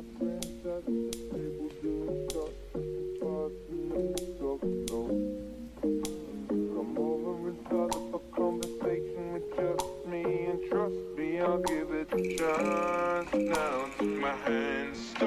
friends at the table doing shots and passing the talk slow. Come over and start up a conversation with just me, and trust me, I'll give it a chance. Now take my hands.